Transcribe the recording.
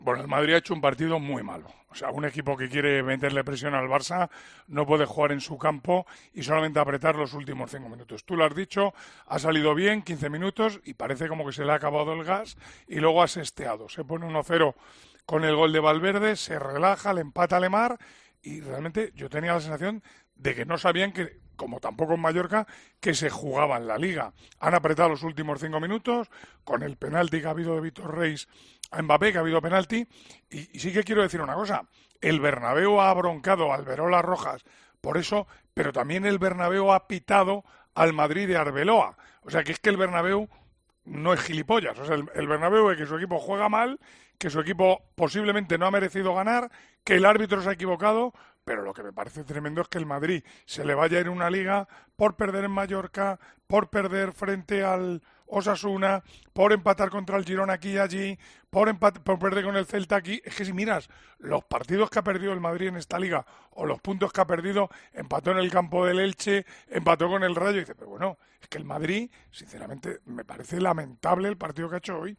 Bueno, el Madrid ha hecho un partido muy malo. O sea, un equipo que quiere meterle presión al Barça no puede jugar en su campo y solamente apretar los últimos 5 minutos. Tú lo has dicho, ha salido bien, 15 minutos y parece como que se le ha acabado el gas y luego ha sesteado. Se pone 1-0 con el gol de Valverde, se relaja, le empata a Lemar y realmente yo tenía la sensación de que no sabían que, como tampoco en Mallorca, que se jugaba en la Liga. Han apretado los últimos 5 minutos con el penalti que ha habido de Víctor Reis a Mbappé, que ha habido penalti. Y sí que quiero decir una cosa, el Bernabéu ha broncado al Alberola Rojas por eso, pero también el Bernabéu ha pitado al Madrid de Arbeloa. O sea que es que el Bernabéu no es gilipollas. O sea, el Bernabéu es que su equipo juega mal, que su equipo posiblemente no ha merecido ganar, que el árbitro se ha equivocado, pero lo que me parece tremendo es que el Madrid se le vaya a ir a una liga por perder en Mallorca, por perder frente al Osasuna, por empatar contra el Girona aquí y allí, por perder con el Celta aquí. Es que si miras los partidos que ha perdido el Madrid en esta liga o los puntos que ha perdido, empató en el campo del Elche, empató con el Rayo y dice, pero bueno, es que el Madrid, sinceramente, me parece lamentable el partido que ha hecho hoy.